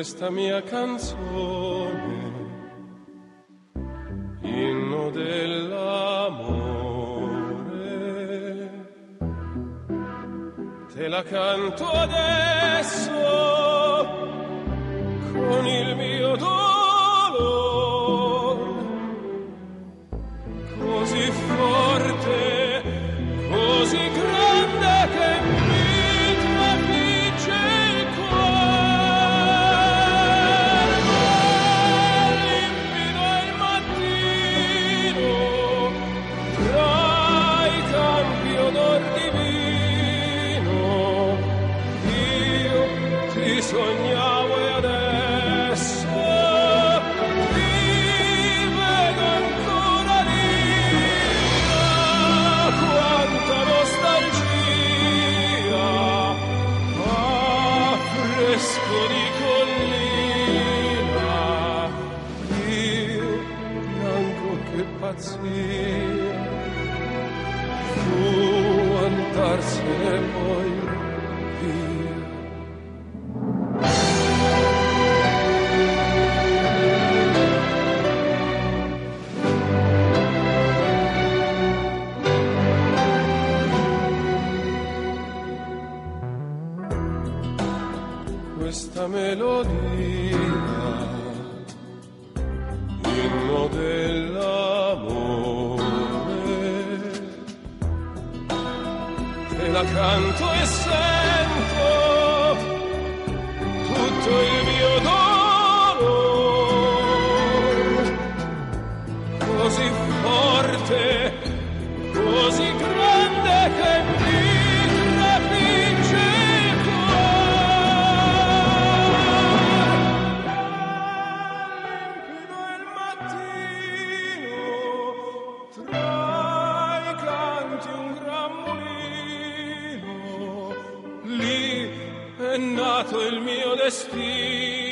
questa mia canzone, inno dell'amore, te la canto adesso con il mio dolore, così forte, così grande che mi trafigge il cuore. Limpido il mattino, tra i campi odor divino, io ti sognavo e adesso ti vedo ancora lì. Quanta nostalgia, fresco di collina, io bianco che pazzia, fu andarsene poi via. Questa melodia, inno dell'amore, te la canto e sento tutto il mio dolore, così forte, così grande che mi trafigge il è nato il mio destino.